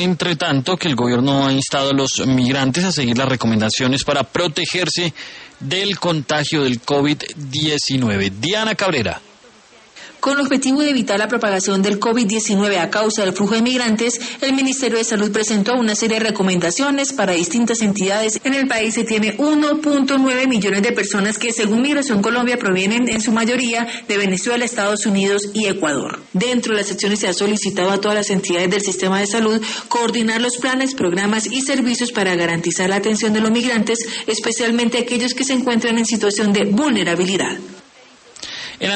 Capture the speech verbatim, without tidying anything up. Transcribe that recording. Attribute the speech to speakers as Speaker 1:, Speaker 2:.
Speaker 1: Entre tanto, que el gobierno ha instado a los migrantes a seguir las recomendaciones para protegerse del contagio del COVID diecinueve. Diana Cabrera.
Speaker 2: Con el objetivo de evitar la propagación del COVID diecinueve a causa del flujo de migrantes, el Ministerio de Salud presentó una serie de recomendaciones para distintas entidades. En el país se tiene uno punto nueve millones de personas que, según Migración Colombia, provienen en su mayoría de Venezuela, Estados Unidos y Ecuador. Dentro de las acciones se ha solicitado a todas las entidades del sistema de salud coordinar los planes, programas y servicios para garantizar la atención de los migrantes, especialmente aquellos que se encuentran en situación de vulnerabilidad.